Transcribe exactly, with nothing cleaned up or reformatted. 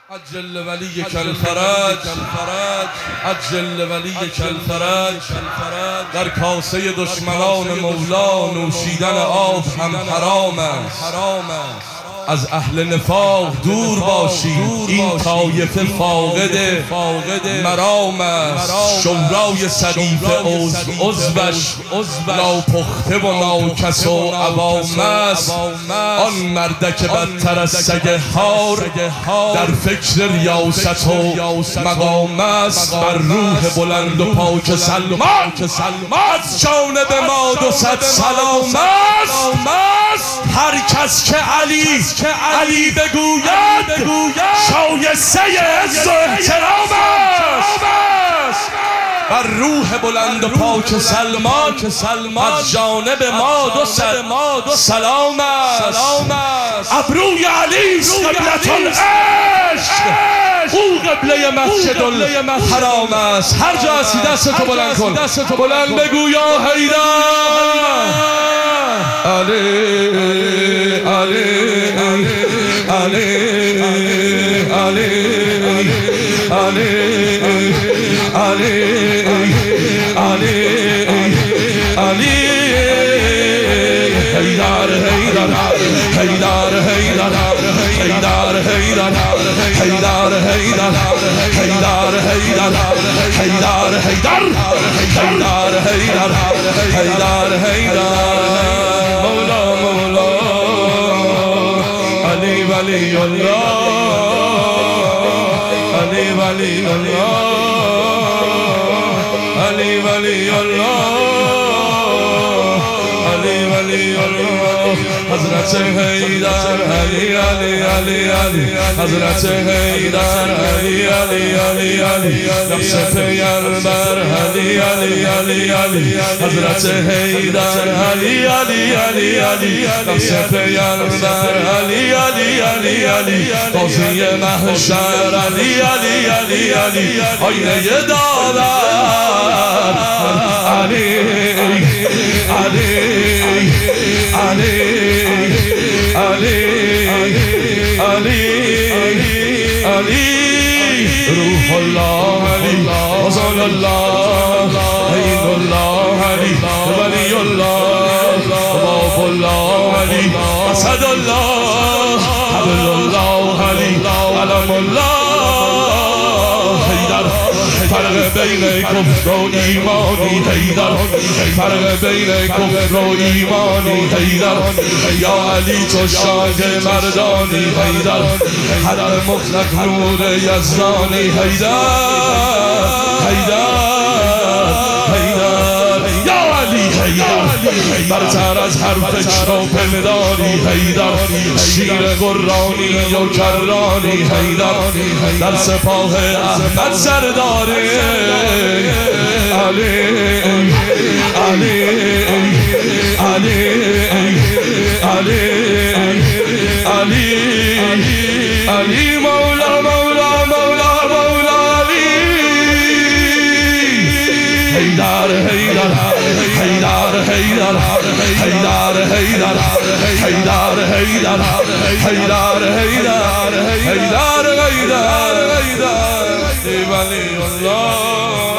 عجل ولیک الفرج، عجل ولیک الفرج. در کاسه دشمنان مولا نوشیدن آب هم حرام است. از اهل نفاق دور باشید، این طایفه فاقد مرام است. شورای صدیف عضوش ناپخته و ناکس و عوام است. آن مردک بدتر از سگ هار در فکر ریاست و مقام است. بر روح بلند و پاک سلمان از جانب ما دو صد سلام است. هر کس که علی علی بگوید شایسته عز و احترام است. بر روح بلند و پاک سلمان از جانب ما دو صد سلام است. ابروی علی است قبلة العشق، او قبله مسجد الحرام است. هر جا هستی دستتو بلند کن، بلند بگو یا حیدر علی علی علی علی علی علی علی علی حیدر حیدر حیدر حیدر حیدر حیدر حیدر حیدر حیدر حیدر حیدر حیدر حیدر حیدر حیدر مولا مولا علی ولی الله علی ولی الله علی ولی الله علی ولی الله حضرت حیدر علی علی علی علی حضرت حیدر علی علی علی علی نفس پیغمبر علی علی علی علی حضرت حیدر علی علی علی علی نفس پیغمبر علی علی علی علی قاضی محشر علی علی علی علی آینه داور علی علی علی علی علی علی روح الله علی رسول الله عین الله علی ولی الله باب الله علی اسد الله حبل الله علی علم الله. فرق بین کفر و ایمانی حیدر، فرق بین کفر و ایمانی حیدر. یا علی تو شاه مردانی حیدر، هر مطلق نور یزدانی حیدر حیدر حیدر. یا علی حیدر برتر از هر فکر و پنداری حیدر، شیر قرآنی و کرانی حیدر، در سپاه احمد سرداری علی علی علی علی علی علی مولا مولا مولا مولا علی حیدر حیدر حیدر حیدر حیدر حیدر حیدر حیدر حیدر حیدر حیدر حیدر ولی الله.